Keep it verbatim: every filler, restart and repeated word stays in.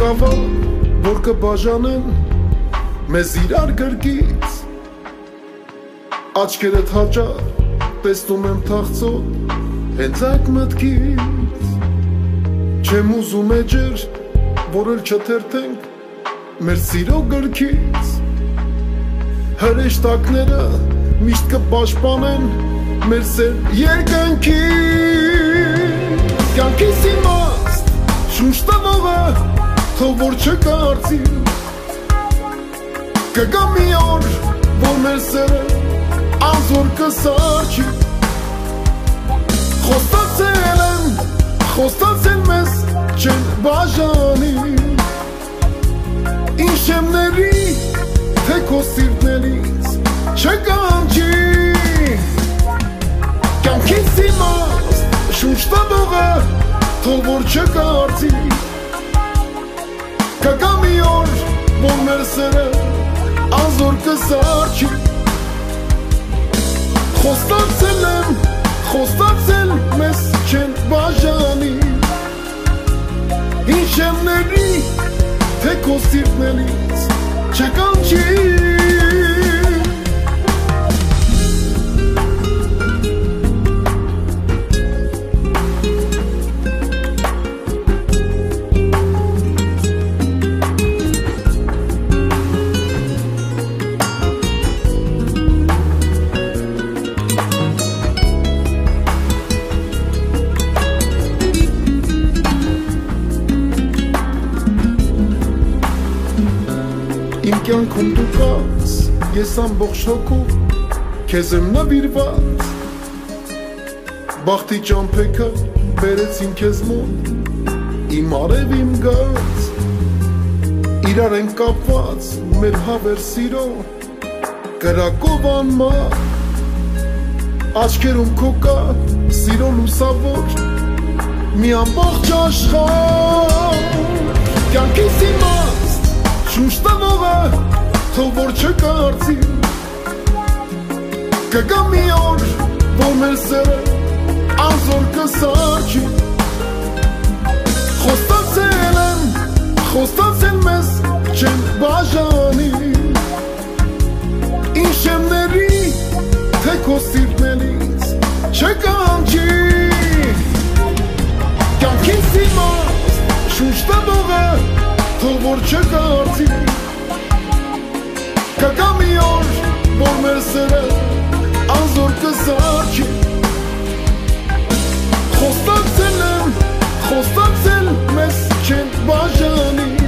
կավա, որ կբաժանեն մեզ իրար գրկից, աչքերդ հաճար տեսնում եմ թախծոտ հենց այդ մտքից, չեմ ուզում էջեր, որ էլ չթերթենք մեր սիրո գրքից, հրեշտակները միշտ կպաշտպանեն մեր սեր երկնքին, կյանքիս իմաստ շունչ տվողը թող որ չկարծի, կգա մի օր, որ մեր սերը անզոր կսարչի, խոստացել են, խոստացել մեզ չեն բաժանի, ինչ եմ ների, թե քո սիրտներից չկանչի, կյանքիս իմաստ շունչ տվողը թող որ չկարծի, կգա մի օր, որ մեր սերը անզոր կսարչի, խոստացել եմ, խոստացել մեզ չեն բաժանի, ինչ եմ ների, թե քո սիրտներից չկանչի, Իմ կյանքում դու կաս, ես ամբողջ հոգով քեզ եմ նվիրված, բախտի ճամփեքը բերեցին քեզ մոտ, իմ արև իմ գած, իրար են կապված մեր հավեր սիրո, կրակով անմար, աչքերում քո կա սիրո լուսավոր, մի ամբողջ աշխարհ, կյանքիս իմաստ շունչ տվողը թող որ չկարծի, կգա մի օր, որ մեր սերը անզոր կսարչի, խոստացել են, խոստացել մեզ չեն բաժանի, ինչ եմ ների, թե քո սիրտներից չկանչի, կյանքիս իմաստ շունչ տվողը թող որ չկարծի, կգա մի օր, որ մեր սերը անզոր կսարչի, խոստացել եմ, խոստացել մեզ չեն բաժանի,